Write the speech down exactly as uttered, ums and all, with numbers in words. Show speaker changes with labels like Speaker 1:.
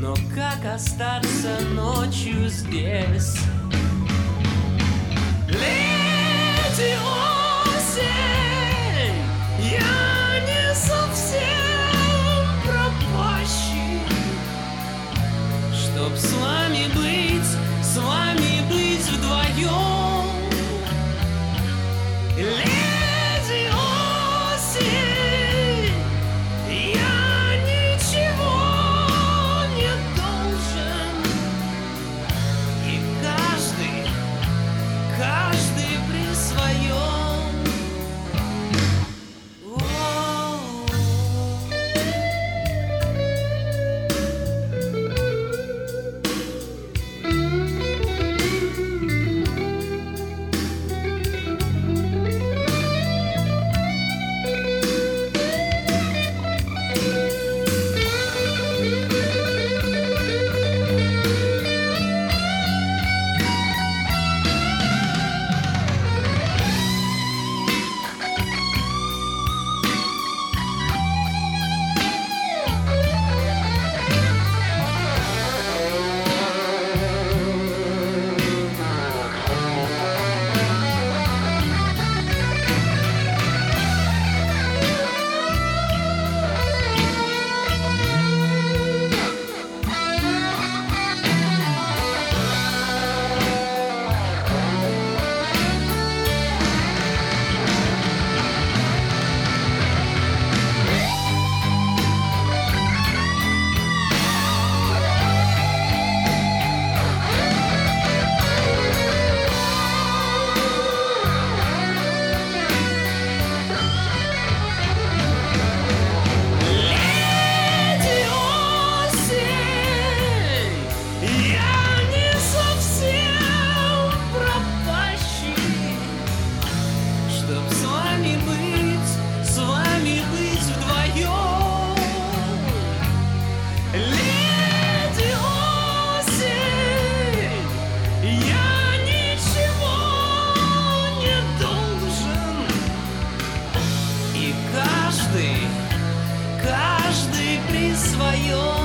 Speaker 1: Но как остаться ночью здесь? Леди осень, я не совсем пропащий, чтоб с вами быть, с вами быть вдвоем. Леди осень, я ничего не должен, и каждый, каждый при своем. Чтоб с вами быть, с вами быть вдвоем. Леди осень, я ничего не должен, и каждый, каждый при своем.